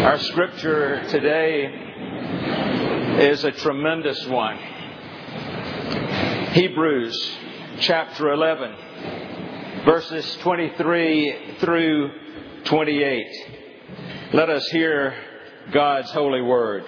Our scripture today is a tremendous one. Hebrews chapter 11, verses 23 through 28. Let us hear God's holy word.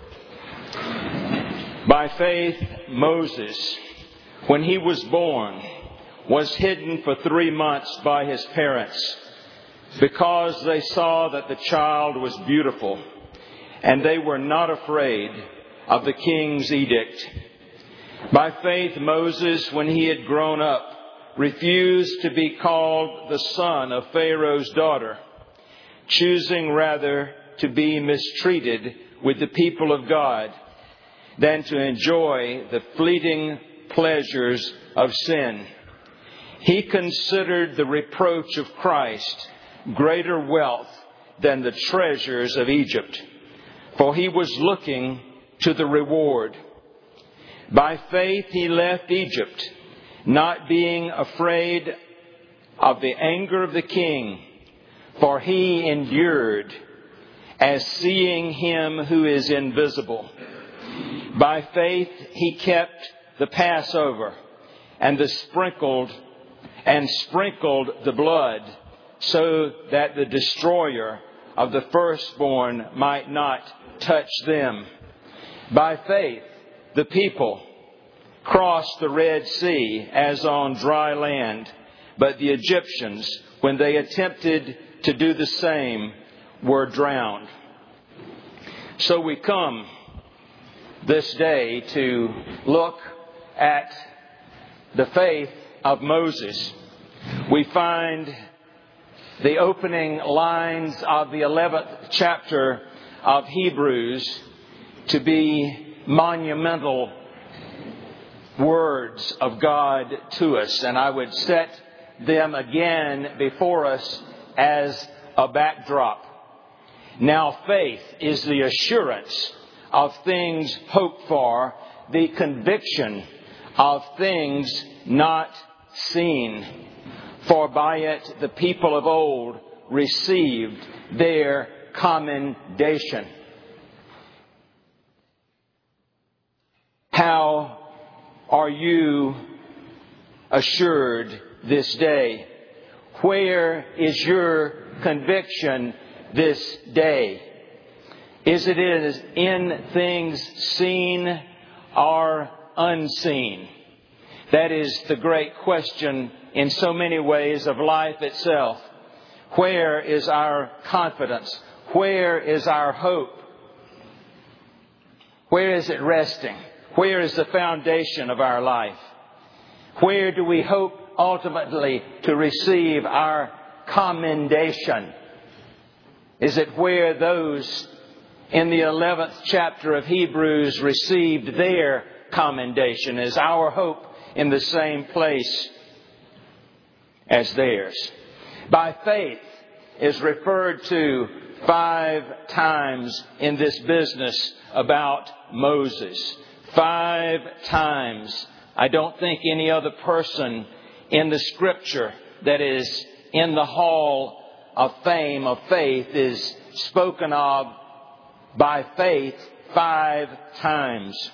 By faith, Moses, when he was born, was hidden for 3 months by his parents, because they saw that the child was beautiful, and they were not afraid of the king's edict. By faith, Moses, when he had grown up, refused to be called the son of Pharaoh's daughter, choosing rather to be mistreated with the people of God than to enjoy the fleeting pleasures of sin. He considered the reproach of Christ greater wealth than the treasures of Egypt, for he was looking to the reward. By faith he left Egypt, not being afraid of the anger of the king, for he endured as seeing him who is invisible. By faith he kept the Passover and sprinkled the blood, so that the destroyer of the firstborn might not touch them. By faith, the people crossed the Red Sea as on dry land, but the Egyptians, when they attempted to do the same, were drowned. So we come this day to look at the faith of Moses. We find the opening lines of the 11th chapter of Hebrews to be monumental words of God to us. And I would set them again before us as a backdrop. Now faith is the assurance of things hoped for, the conviction of things not seen. For by it the people of old received their commendation. How are you assured this day? Where is your conviction this day? Is it in things seen or unseen? That is the great question in so many ways of life itself. Where is our confidence? Where is our hope? Where is it resting? Where is the foundation of our life? Where do we hope ultimately to receive our commendation? Is it where those in the 11th chapter of Hebrews received their commendation? Is our hope in the same place as theirs? By faith is referred to 5 times in this business about Moses. 5 times. I don't think any other person in the Scripture that is in the hall of fame of faith is spoken of by faith 5 times.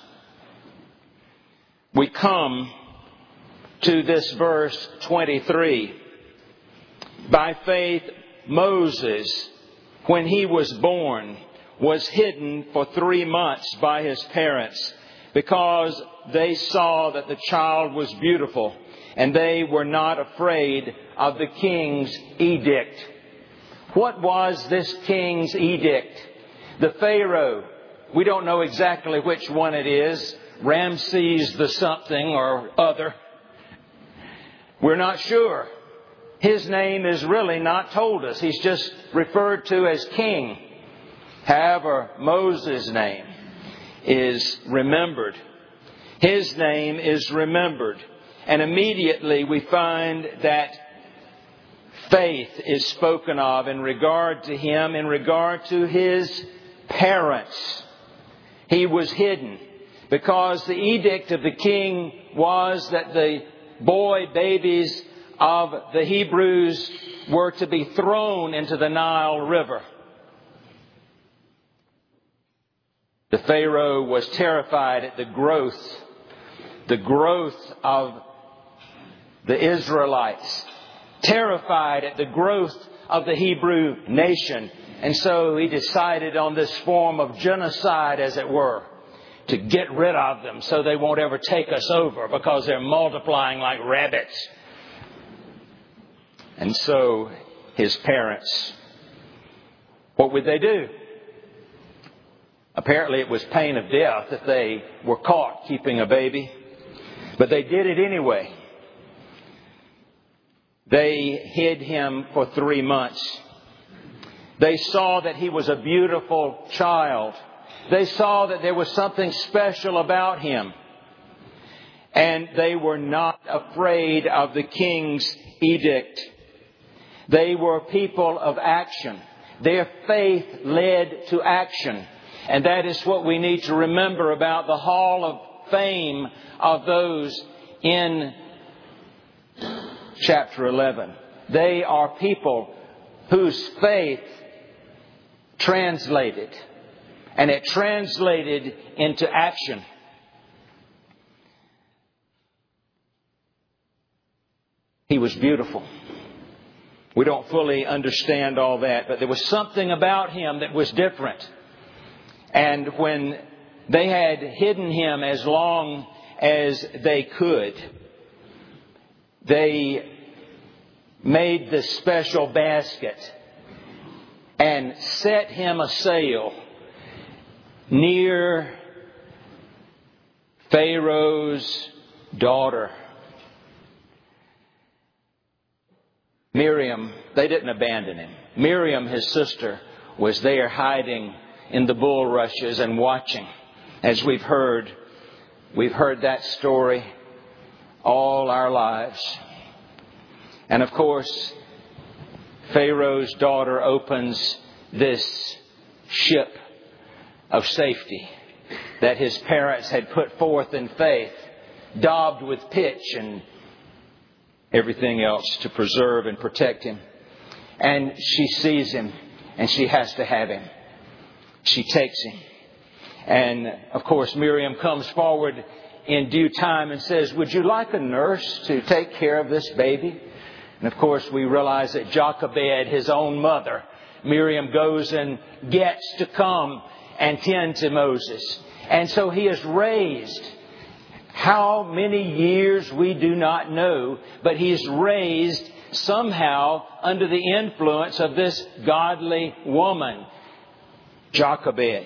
We come to this verse 23. By faith, Moses, when he was born, was hidden for 3 months by his parents, because they saw that the child was beautiful, and they were not afraid of the king's edict. What was this king's edict? The Pharaoh, we don't know exactly which one it is, Ramses the something or other. We're not sure. His name is really not told us. He's just referred to as king. However, Moses' name is remembered. His name is remembered. And immediately we find that faith is spoken of in regard to him, in regard to his parents. He was hidden because the edict of the king was that the boy babies of the Hebrews were to be thrown into the Nile River. Pharaoh was terrified at the growth of the Israelites, terrified at the growth of the Hebrew nation. And so he decided on this form of genocide, as it were, to get rid of them so they won't ever take us over because they're multiplying like rabbits. And so his parents, what would they do? Apparently it was pain of death if they were caught keeping a baby. But they did it anyway. They hid him for 3 months. They saw that he was a beautiful child. They saw that there was something special about him. And they were not afraid of the king's edict. They were people of action. Their faith led to action. And that is what we need to remember about the Hall of Fame of those in chapter 11. They are people whose faith translated. And it translated into action. He was beautiful. We don't fully understand all that, but there was something about him that was different. And when they had hidden him as long as they could, they made this special basket and set him a sail near Pharaoh's daughter. Miriam, they didn't abandon him. Miriam, his sister, was there hiding in the bulrushes and watching. As we've heard that story all our lives. And of course, Pharaoh's daughter opens this ship of safety that his parents had put forth in faith, daubed with pitch and everything else to preserve and protect him. And she sees him and she has to have him. She takes him. And of course, Miriam comes forward in due time and says, "Would you like a nurse to take care of this baby?" And of course, we realize that Jochebed, his own mother, Miriam goes and gets to come and tend to Moses. And so he is raised. How many years we do not know, but he's raised somehow under the influence of this godly woman, Jochebed.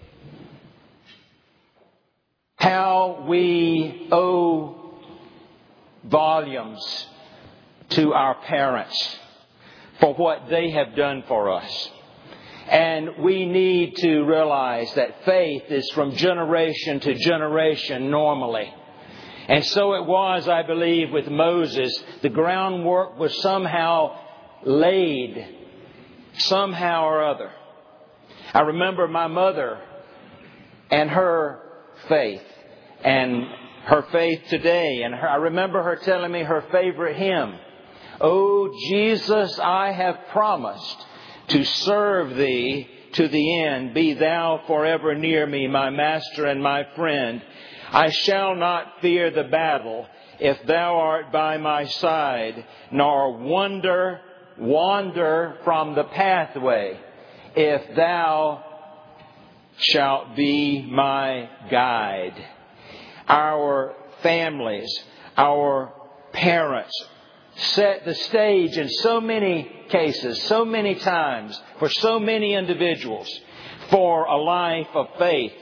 How we owe volumes to our parents for what they have done for us. And we need to realize that faith is from generation to generation normally. And so it was, I believe, with Moses. The groundwork was somehow laid, somehow or other. I remember my mother and her faith and her faith today. And I remember her telling me her favorite hymn, "Oh, Jesus, I have promised to serve Thee to the end. Be Thou forever near me, my Master and my friend. I shall not fear the battle if Thou art by my side, nor wander from the pathway if Thou shalt be my guide." Our families, our parents set the stage in so many cases, so many times, for so many individuals, for a life of faith.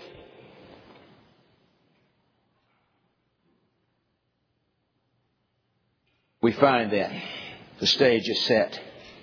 We find that the stage is set.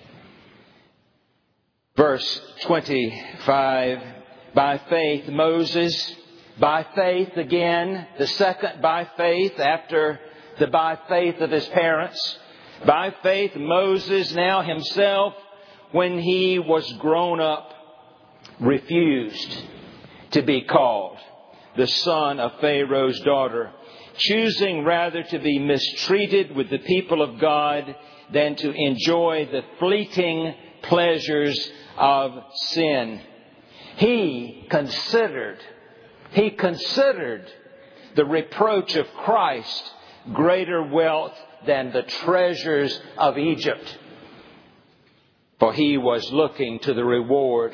Verse 25, by faith Moses, by faith again, the second by faith after the by faith of his parents. By faith Moses now himself, when he was grown up, refused to be called the son of Pharaoh's daughter, choosing rather to be mistreated with the people of God than to enjoy the fleeting pleasures of sin. He considered He considered the reproach of Christ greater wealth than the treasures of Egypt, for he was looking to the reward.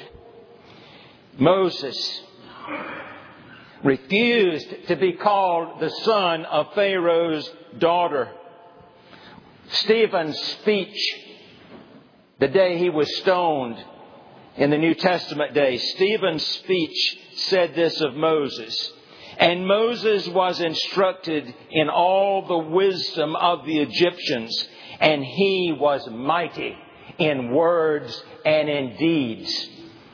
Moses refused to be called the son of Pharaoh's daughter. Stephen's speech the day he was stoned in the New Testament day, Stephen's speech said this of Moses: "And Moses was instructed in all the wisdom of the Egyptians, and he was mighty in words and in deeds."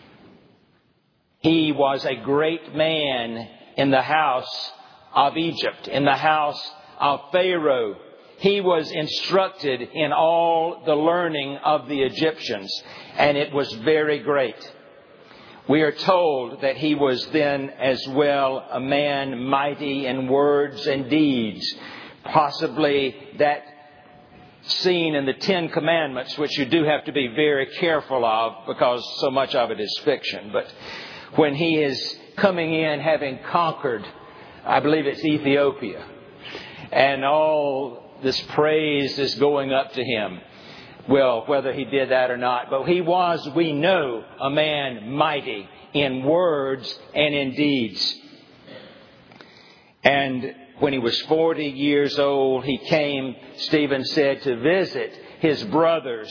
He was a great man in the house of Egypt, in the house of Pharaoh. He was instructed in all the learning of the Egyptians, and it was very great. We are told that he was then as well a man mighty in words and deeds. Possibly that scene in the Ten Commandments, which you do have to be very careful of because so much of it is fiction. But when he is coming in having conquered, I believe it's Ethiopia, and all this praise is going up to him. Well, whether he did that or not, but he was, we know, a man mighty in words and in deeds. And when he was 40 years old, he came, Stephen said, to visit his brothers,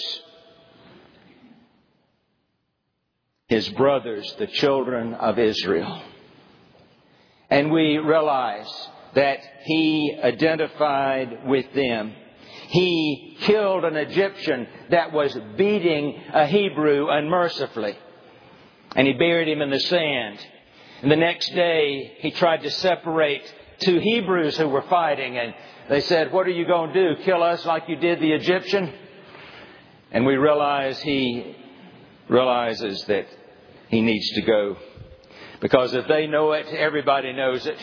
the children of Israel. And we realize that he identified with them. He killed an Egyptian that was beating a Hebrew unmercifully. And he buried him in the sand. And the next day, he tried to separate two Hebrews who were fighting. And they said, "What are you going to do? Kill us like you did the Egyptian?" And we realize he realizes that he needs to go. Because if they know it, everybody knows it.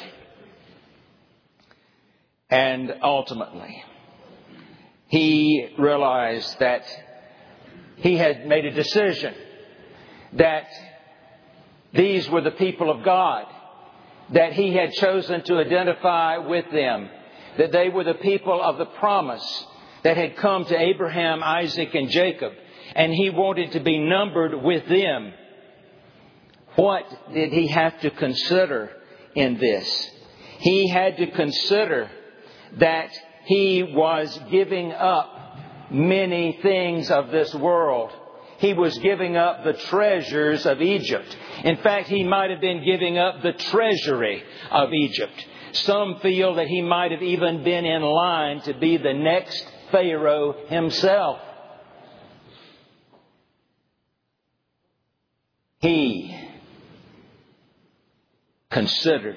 And ultimately, he realized that he had made a decision that these were the people of God, that he had chosen to identify with them, that they were the people of the promise that had come to Abraham, Isaac, and Jacob, and he wanted to be numbered with them. What did he have to consider in this? He had to consider that he was giving up many things of this world. He was giving up the treasures of Egypt. In fact, he might have been giving up the treasury of Egypt. Some feel that he might have even been in line to be the next Pharaoh himself. He considered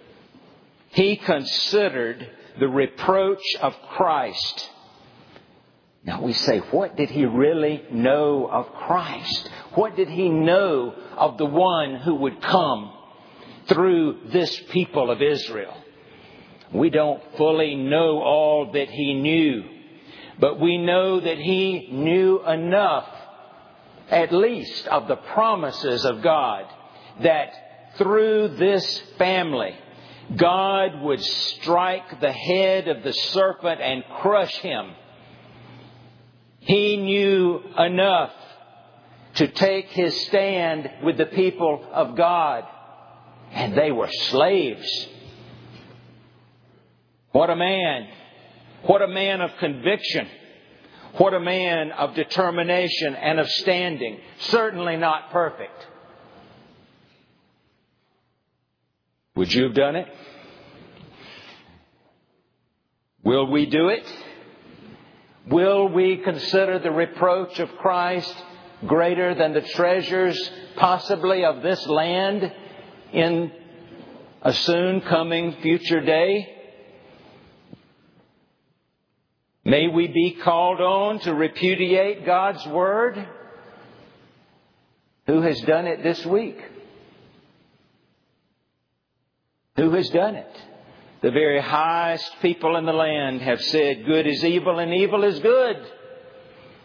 the reproach of Christ. Now we say, what did he really know of Christ? What did he know of the one who would come through this people of Israel? We don't fully know all that he knew, but we know that he knew enough, at least, of the promises of God, that through this family, God would strike the head of the serpent and crush him. He knew enough to take his stand with the people of God. And they were slaves. What a man. What a man of conviction. What a man of determination and of standing. Certainly not perfect. Would you have done it? Will we do it? Will we consider the reproach of Christ greater than the treasures possibly of this land in a soon coming future day? May we be called on to repudiate God's Word? Who has done it this week? Who has done it? The very highest people in the land have said good is evil and evil is good.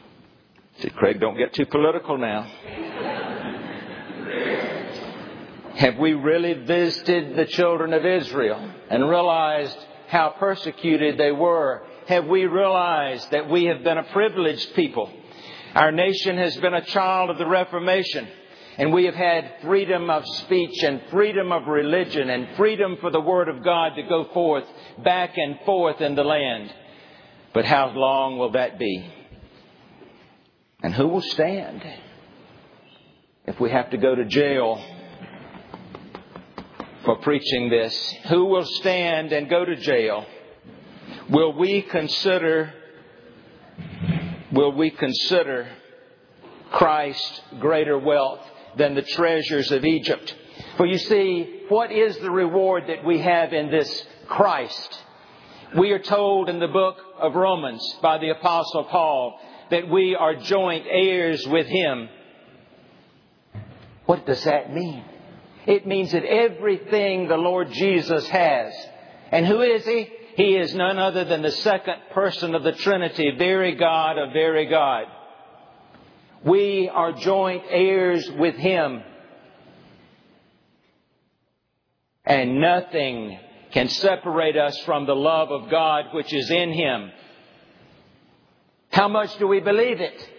I said, Craig, don't get too political now. Have we really visited the children of Israel and realized how persecuted they were? Have we realized that we have been a privileged people? Our nation has been a child of the Reformation, and we have had freedom of speech and freedom of religion and freedom for the Word of God to go forth, back and forth in the land. But how long will that be? And who will stand if we have to go to jail for preaching this? Who will stand and go to jail? Will we consider Christ greater wealth than the treasures of Egypt? For you see, what is the reward that we have in this Christ? We are told in the book of Romans by the Apostle Paul that we are joint heirs with Him. What does that mean? It means that everything the Lord Jesus has. And who is He? He is none other than the second person of the Trinity, very God of very God. We are joint heirs with Him. And nothing can separate us from the love of God which is in Him. How much do we believe it?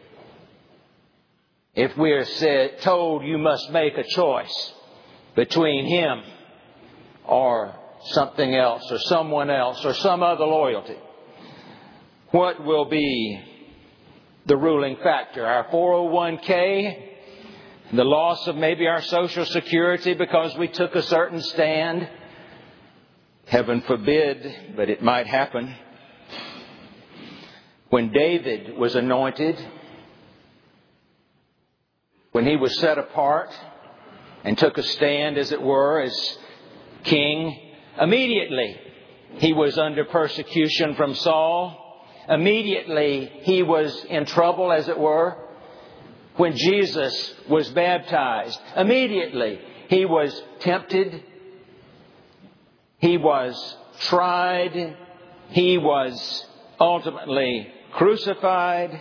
If we are told you must make a choice between Him or something else or someone else or some other loyalty, what will be the ruling factor? Our 401k, the loss of maybe our Social Security because we took a certain stand? Heaven forbid, but it might happen. When David was anointed, when he was set apart and took a stand, as it were, as king, immediately he was under persecution from Saul. Immediately he was in trouble, as it were. When Jesus was baptized, immediately he was tempted. He was tried. He was ultimately crucified.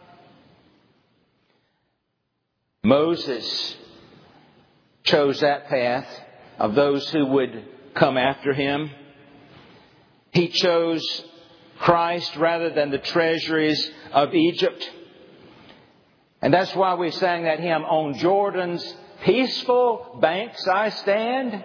Moses chose that path of those who would come after him. He chose Christ rather than the treasuries of Egypt. And that's why we sang that hymn, "On Jordan's peaceful banks I stand."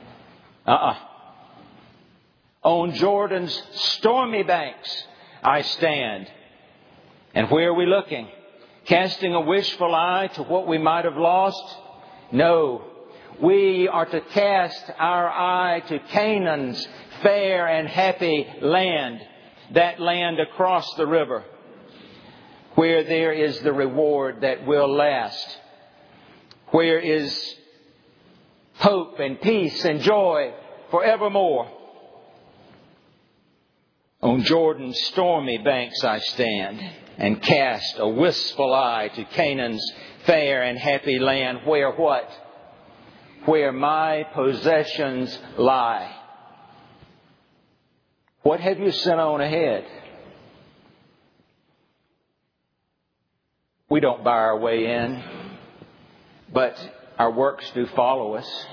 On Jordan's stormy banks I stand. And where are we looking? Casting a wishful eye to what we might have lost? No. We are to cast our eye to Canaan's fair and happy land. That land across the river, where there is the reward that will last. Where is hope and peace and joy forevermore. On Jordan's stormy banks I stand and cast a wistful eye to Canaan's fair and happy land. Where what? Where my possessions lie. What have you sent on ahead? We don't buy our way in, but our works do follow us.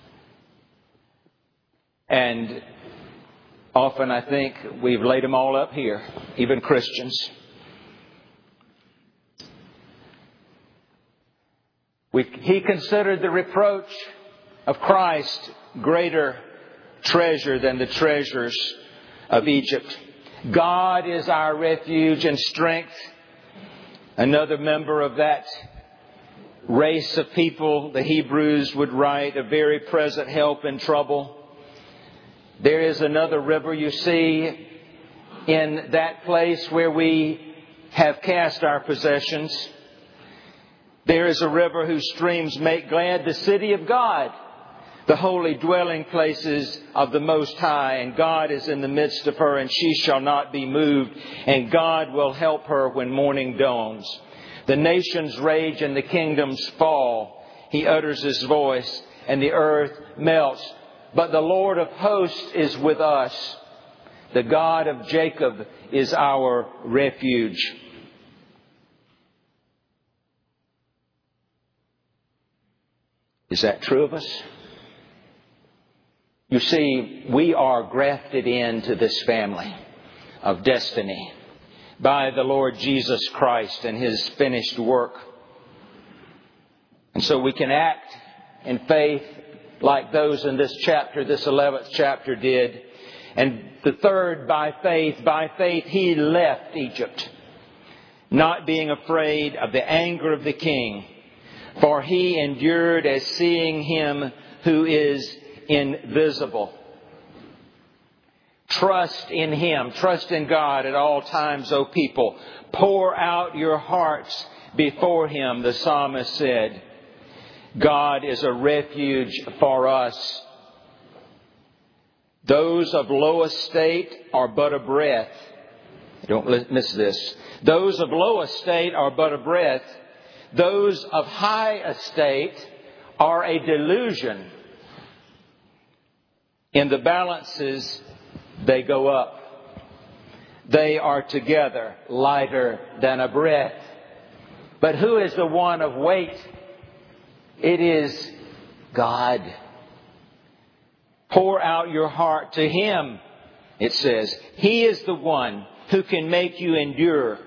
And often I think we've laid them all up here, even Christians. He considered the reproach of Christ greater treasure than the treasures of Egypt. God is our refuge and strength. Another member of that race of people, the Hebrews, would write, a very present help in trouble. There is another river, you see, in that place where we have cast our possessions. There is a river whose streams make glad the city of God, the holy dwelling places of the Most High. And God is in the midst of her, and she shall not be moved. And God will help her when morning dawns. The nations rage and the kingdoms fall. He utters His voice, and the earth melts. But the Lord of hosts is with us. The God of Jacob is our refuge. Is that true of us? You see, we are grafted into this family of destiny by the Lord Jesus Christ and His finished work. And so we can act in faith like those in this chapter, this 11th chapter did. And the third, by faith He left Egypt, not being afraid of the anger of the king, for He endured as seeing Him who is invisible. Trust in Him. Trust in God at all times, O people. Pour out your hearts before Him, the psalmist said. God is a refuge for us. Those of low estate are but a breath. Don't miss this. Those of low estate are but a breath. Those of high estate are a delusion. In the balances, they go up. They are together, lighter than a breath. But who is the one of weight? It is God. Pour out your heart to Him, it says. He is the one who can make you endure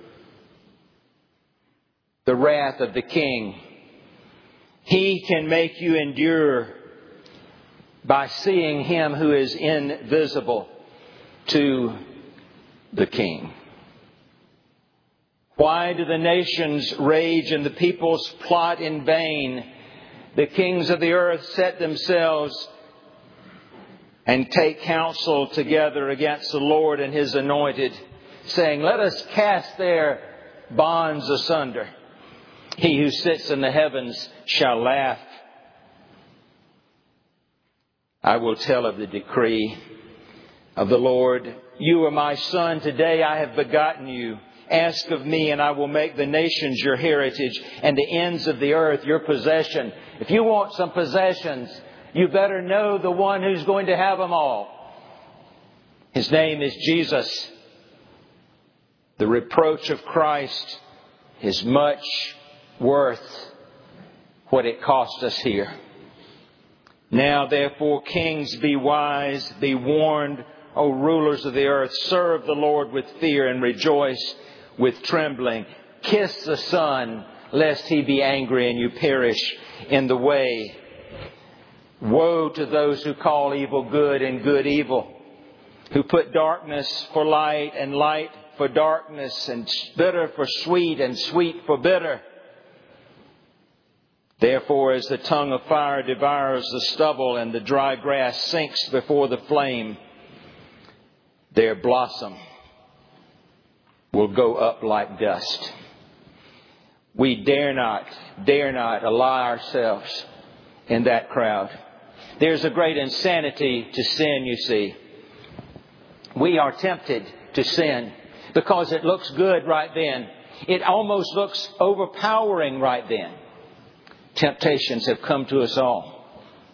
the wrath of the king. He can make you endure by seeing Him who is invisible to the king. Why do the nations rage and the peoples plot in vain? The kings of the earth set themselves and take counsel together against the Lord and His anointed, saying, let us cast their bonds asunder. He who sits in the heavens shall laugh. I will tell of the decree of the Lord. You are my son. Today I have begotten you. Ask of me, and I will make the nations your heritage and the ends of the earth your possession. If you want some possessions, you better know the one who's going to have them all. His name is Jesus. The reproach of Christ is much worth what it cost us here. Now, therefore, kings, be wise, be warned, O rulers of the earth. Serve the Lord with fear and rejoice with trembling. Kiss the Son, lest He be angry and you perish in the way. Woe to those who call evil good and good evil, who put darkness for light and light for darkness, and bitter for sweet and sweet for bitter. Therefore, as the tongue of fire devours the stubble and the dry grass sinks before the flame, their blossom will go up like dust. We dare not ally ourselves in that crowd. There's a great insanity to sin, you see. We are tempted to sin because it looks good right then. It almost looks overpowering right then. Temptations have come to us all.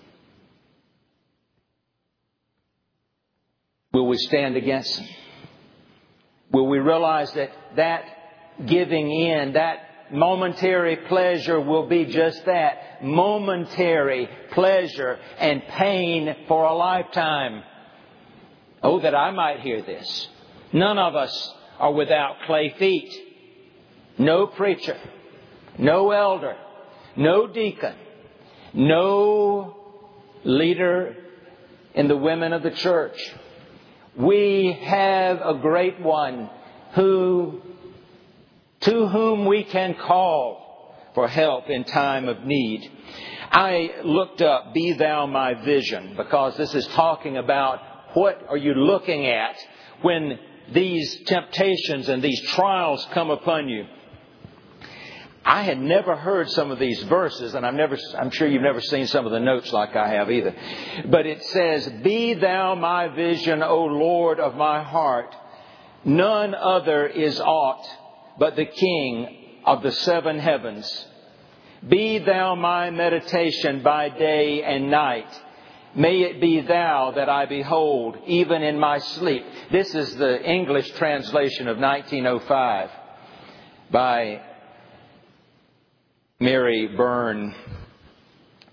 Will we stand against them? Will we realize that giving in, that momentary pleasure will be just that, momentary pleasure and pain for a lifetime? Oh, that I might hear this. None of us are without clay feet. No preacher, no elder, no deacon, no leader in the women of the church. We have a great one to whom we can call for help in time of need. I looked up, Be Thou My Vision, because this is talking about what are you looking at when these temptations and these trials come upon you. I had never heard some of these verses, and I'm sure you've never seen some of the notes like I have either. But it says, Be Thou my vision, O Lord of my heart. None other is aught but the King of the seven heavens. Be Thou my meditation by day and night. May it be Thou that I behold, even in my sleep. This is the English translation of 1905 by Mary Byrne.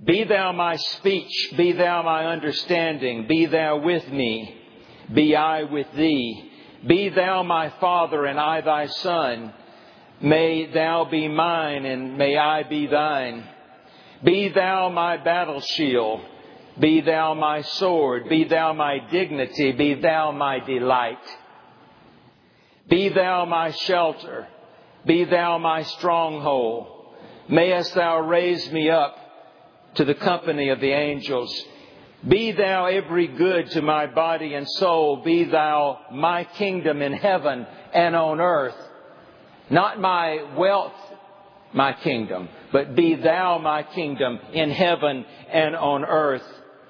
Be thou my speech, be thou my understanding, be thou with me, be I with thee. Be thou my Father and I thy Son. May thou be mine and may I be thine. Be thou my battle shield, be thou my sword, be thou my dignity, be thou my delight. Be thou my shelter, be thou my stronghold. Mayest thou raise me up to the company of the angels. Be thou every good to my body and soul. Be thou my kingdom in heaven and on earth. Not my wealth, my kingdom, but be thou my kingdom in heaven and on earth.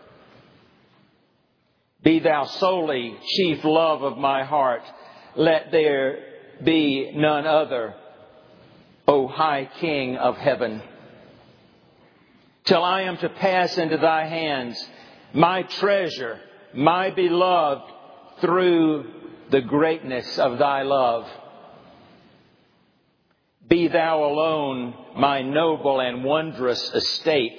Be thou solely chief love of my heart. Let there be none other, O high King of heaven. Till I am to pass into thy hands, my treasure, my beloved, through the greatness of thy love. Be thou alone my noble and wondrous estate.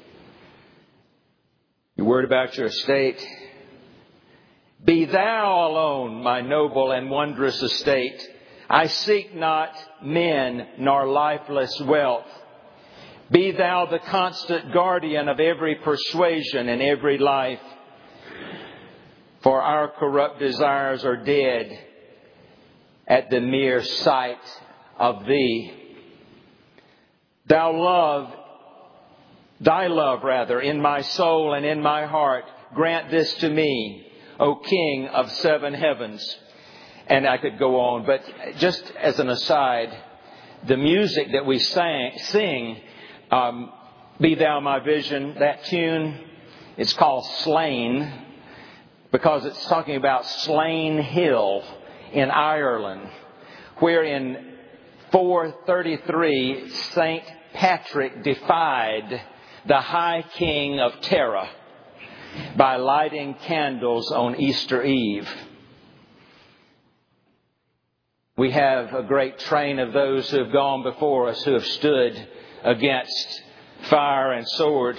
You worried about your estate? Be thou alone my noble and wondrous estate. I seek not men nor lifeless wealth. Be thou the constant guardian of every persuasion and every life. For our corrupt desires are dead at the mere sight of thee. Thy love in my soul and in my heart. Grant this to me, O King of seven heavens. And I could go on, but just as an aside, the music that we sing, Be Thou My Vision, that tune, it's called Slane, because it's talking about Slane Hill in Ireland, where in 433 St. Patrick defied the High King of Tara by lighting candles on Easter Eve. We have a great train of those who have gone before us, who have stood against fire and sword.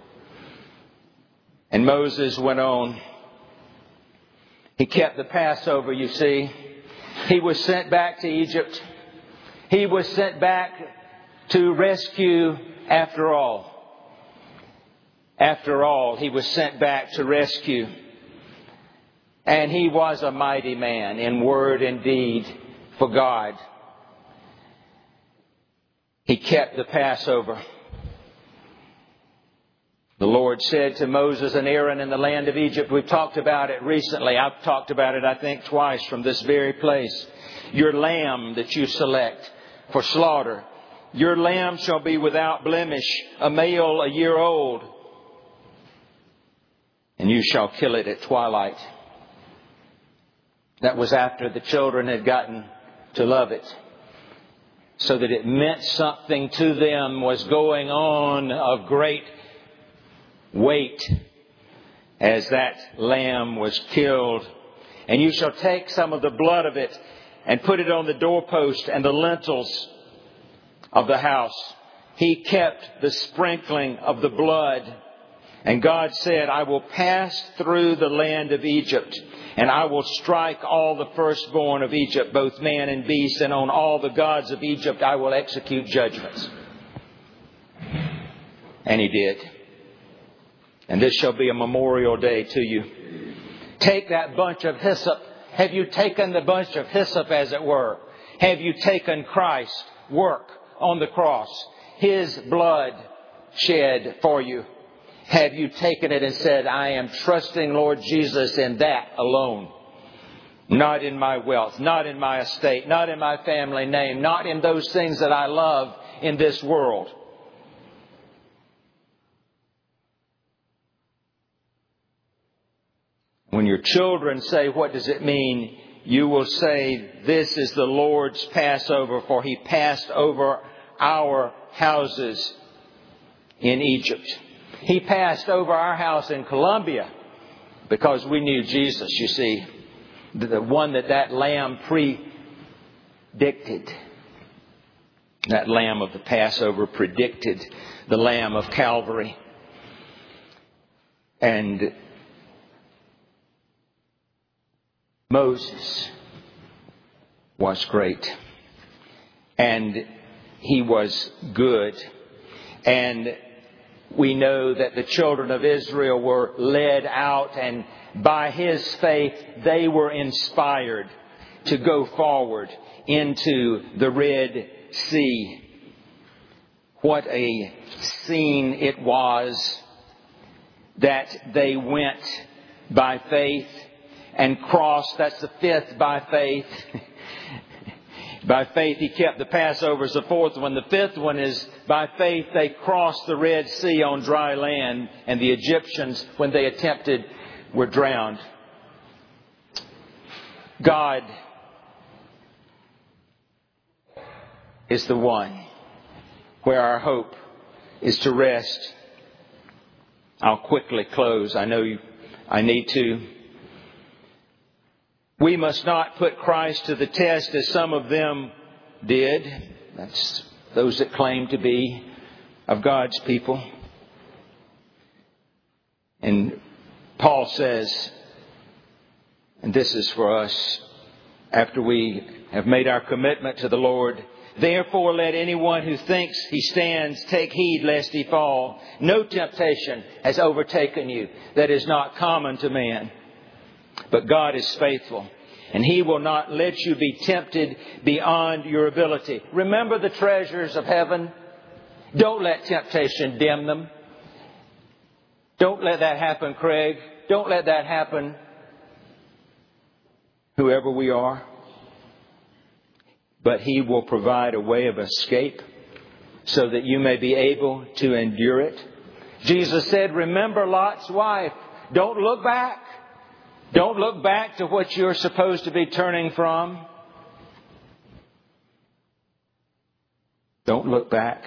And Moses went on. He kept the Passover, you see. He was sent back to Egypt. He was sent back to rescue after all. After all, he was sent back to rescue. And he was a mighty man in word and deed for God. He kept the Passover. The Lord said to Moses and Aaron in the land of Egypt, we've talked about it recently. I've talked about it, I think, twice from this very place. Your lamb that you select for slaughter, your lamb shall be without blemish, a male a year old, and you shall kill it at twilight. That was after the children had gotten to love it, so that it meant something to them was going on of great weight as that lamb was killed. And you shall take some of the blood of it and put it on the doorpost and the lintels of the house. He kept the sprinkling of the blood. And God said, I will pass through the land of Egypt, and I will strike all the firstborn of Egypt, both man and beast, and on all the gods of Egypt I will execute judgments. And He did. And this shall be a memorial day to you. Take that bunch of hyssop. Have you taken the bunch of hyssop, as it were? Have you taken Christ's work on the cross? His blood shed for you. Have you taken it and said, I am trusting Lord Jesus in that alone? Not in my wealth, not in my estate, not in my family name, not in those things that I love in this world. When your children say, what does it mean? You will say, this is the Lord's Passover, for He passed over our houses in Egypt. He passed over our house in Colombia because we knew Jesus, you see. The one that lamb predicted. That lamb of the Passover predicted the lamb of Calvary. And Moses was great. And he was good. And we know that the children of Israel were led out, and by his faith they were inspired to go forward into the Red Sea. What a scene it was that they went by faith and crossed. That's the fifth by faith. By faith he kept the Passover is the fourth one. The fifth one is by faith they crossed the Red Sea on dry land, and the Egyptians, when they attempted, were drowned. God is the one where our hope is to rest. I'll quickly close. I know I need to. We must not put Christ to the test as some of them did. That's those that claim to be of God's people. And Paul says, and this is for us, after we have made our commitment to the Lord, therefore let anyone who thinks he stands take heed lest he fall. No temptation has overtaken you that is not common to man. But God is faithful, and He will not let you be tempted beyond your ability. Remember the treasures of heaven. Don't let temptation dim them. Don't let that happen, Craig. Don't let that happen, whoever we are. But He will provide a way of escape so that you may be able to endure it. Jesus said, remember Lot's wife. Don't look back. Don't look back to what you're supposed to be turning from. Don't look back.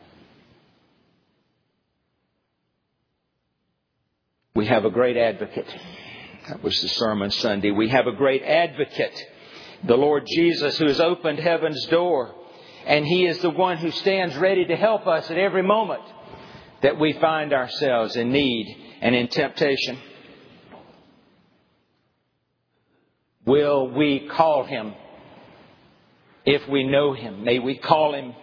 We have a great advocate. That was the sermon Sunday. We have a great advocate, the Lord Jesus, who has opened heaven's door. And He is the one who stands ready to help us at every moment that we find ourselves in need and in temptation. Will we call Him if we know Him? May we call Him.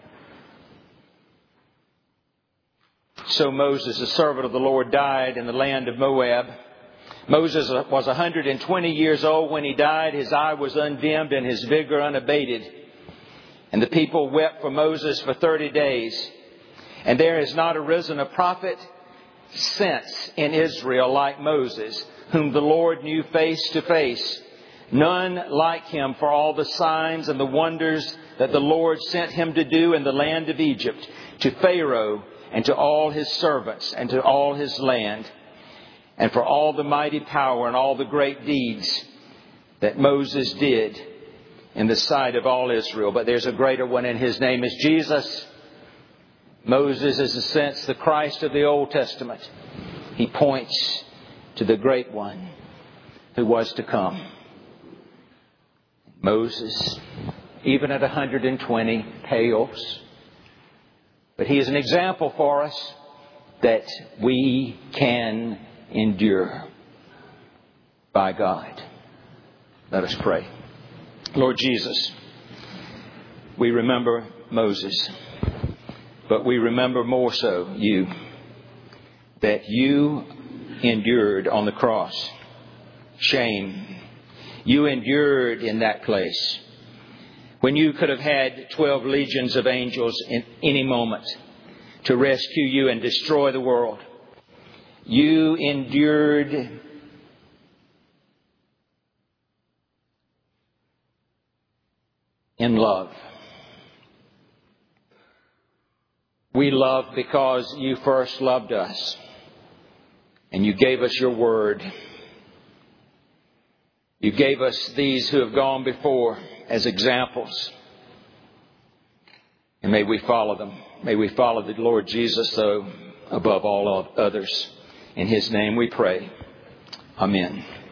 So Moses, the servant of the Lord, died in the land of Moab. Moses was 120 years old when he died. His eye was undimmed and his vigor unabated. And the people wept for Moses for 30 days. And there has not arisen a prophet since in Israel like Moses, whom the Lord knew face to face. None like him for all the signs and the wonders that the Lord sent him to do in the land of Egypt, to Pharaoh and to all his servants and to all his land, and for all the mighty power and all the great deeds that Moses did in the sight of all Israel. But there's a greater one, and His name is Jesus. Moses is, in a sense, the Christ of the Old Testament. He points to the great one who was to come. Moses, even at 120, pales. But he is an example for us that we can endure by God. Let us pray. Lord Jesus, we remember Moses, but we remember more so You, that You endured on the cross shame. You endured in that place when You could have had 12 legions of angels in any moment to rescue You and destroy the world. You endured in love. We love because You first loved us, and You gave us Your word. You gave us these who have gone before as examples. And may we follow them. May we follow the Lord Jesus, though, above all others. In His name we pray. Amen.